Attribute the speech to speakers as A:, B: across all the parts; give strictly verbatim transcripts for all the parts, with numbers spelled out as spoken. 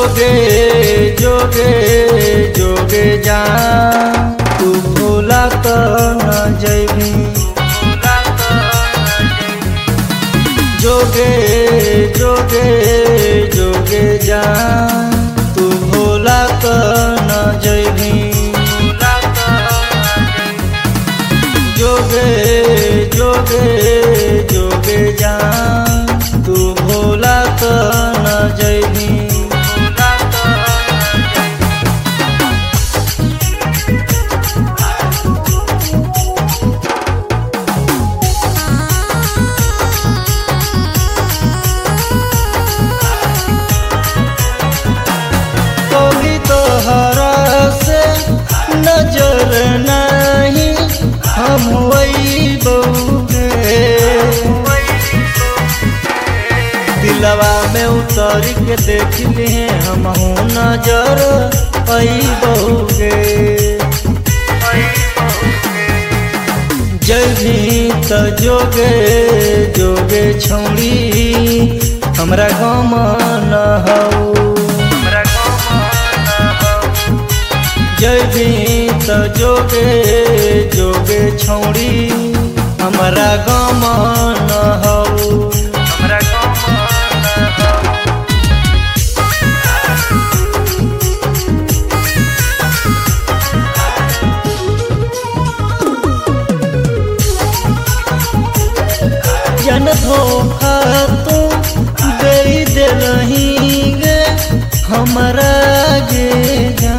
A: जोगे जोगे जोगे जा तू भूला तो न जैबी जोगे जोगे जोगे जा तू भूला तो न जैबी जोगे जोगे जोगे जा तू भूला तो न जैबी कभी तोहरा से नजर नहीं हम वही बउगे दिलवा में उतर के देख लिए हम नजर आई बउगे जभी त जोगे जोगे छौड़ी हमरा गम न हो जभी त जोगे जोगे छौड़ी हमरा गम न हो जन धोखा तू दे दे नहीं गे हमरा गे जा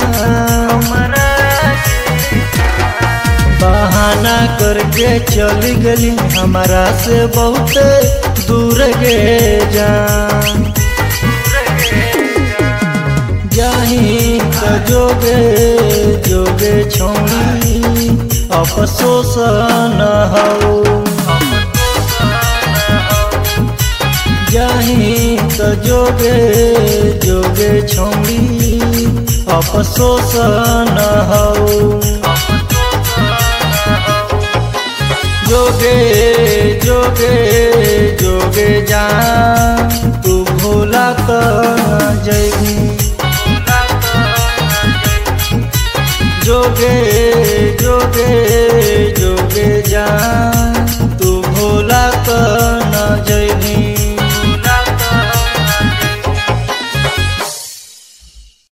A: बहाना करके चली गली हमारा से बहुत दूर गे जान जाही तो जोगे जोगे छौड़ी अफसोस न हो जाही तो जोगे जोगे छौड़ी अफसोस न हो जोगे जोगे जोगे जा तू भूला तो न जैबी जोगे जोगे जोगे जा